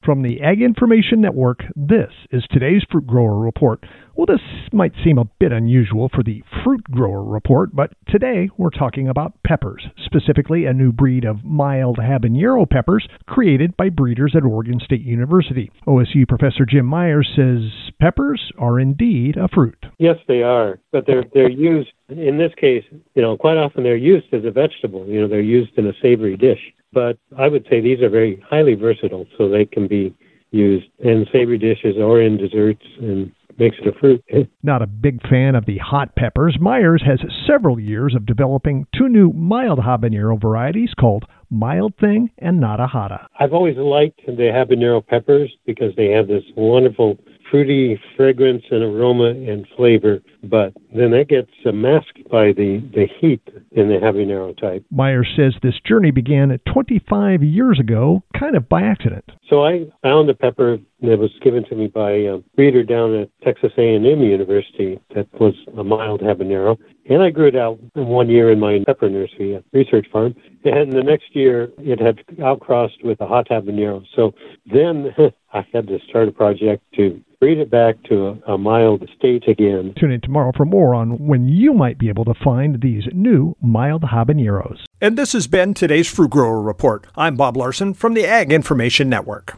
From the Ag Information Network, this is today's Fruit Grower Report. Well, this might seem a bit unusual for the Fruit Grower Report, but today we're talking about peppers, specifically a new breed of mild habanero peppers created by breeders at Oregon State University. OSU Professor Jim Myers says peppers are indeed a fruit. Yes, they are, but they're used, in this case, quite often they're used as a vegetable. They're used in a savory dish. But I would say these are very highly versatile, so they can be used in savory dishes or in desserts and makes it a fruit. Not a big fan of the hot peppers, Myers has several years of developing two new mild habanero varieties called Mild Thing and Nada Hada. I've always liked the habanero peppers because they have this wonderful fruity fragrance and aroma and flavor, but then that gets masked by the heat in the habanero type. Myers says this journey began 25 years ago, kind of by accident. So I found a pepper that was given to me by a breeder down at Texas A&M University that was a mild habanero, and I grew it out in 1 year in my pepper nursery, a research farm, and the next year it had outcrossed with a hot habanero. So then I had to start a project to breed it back to a mild state again. Tune in tomorrow for more on when you might be able to find these new mild habaneros. And this has been today's Fruit Grower Report. I'm Bob Larson from the Ag Information Network.